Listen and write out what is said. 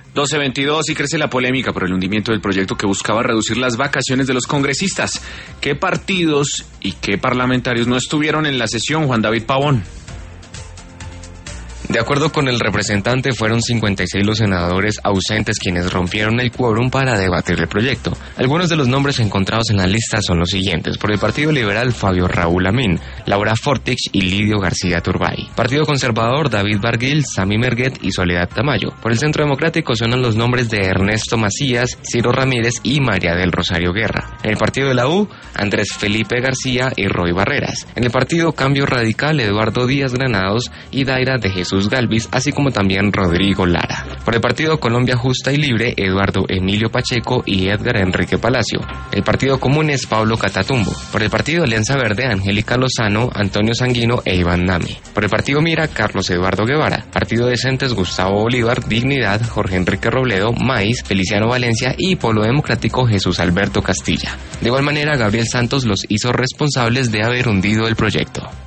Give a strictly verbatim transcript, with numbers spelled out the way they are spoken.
doce veintidós y crece la polémica por el hundimiento del proyecto que buscaba reducir las vacaciones de los congresistas. ¿Qué partidos y qué parlamentarios no estuvieron en la sesión, Juan David Pavón? De acuerdo con el representante, fueron cincuenta y seis los senadores ausentes quienes rompieron el quórum para debatir el proyecto. Algunos de los nombres encontrados en la lista son los siguientes. Por el Partido Liberal, Fabio Raúl Amin, Laura Fortich y Lidio García Turbay. Partido Conservador, David Barguil, Sami Merguet y Soledad Tamayo. Por el Centro Democrático suenan los nombres de Ernesto Macías, Ciro Ramírez y María del Rosario Guerra. En el Partido de la U, Andrés Felipe García y Roy Barreras. En el Partido Cambio Radical, Eduardo Díaz Granados y Daira de Jesús Galvis, así como también Rodrigo Lara. Por el Partido Colombia Justa y Libre, Eduardo Emilio Pacheco y Edgar Enrique Palacio. El Partido Común es Pablo Catatumbo. Por el Partido Alianza Verde, Angélica Lozano, Antonio Sanguino e Iván Nami. Por el Partido Mira, Carlos Eduardo Guevara. Partido Decentes, Gustavo Bolívar, Dignidad, Jorge Enrique Robledo, Maíz, Feliciano Valencia y Polo Democrático, Jesús Alberto Castilla. De igual manera, Gabriel Santos los hizo responsables de haber hundido el proyecto.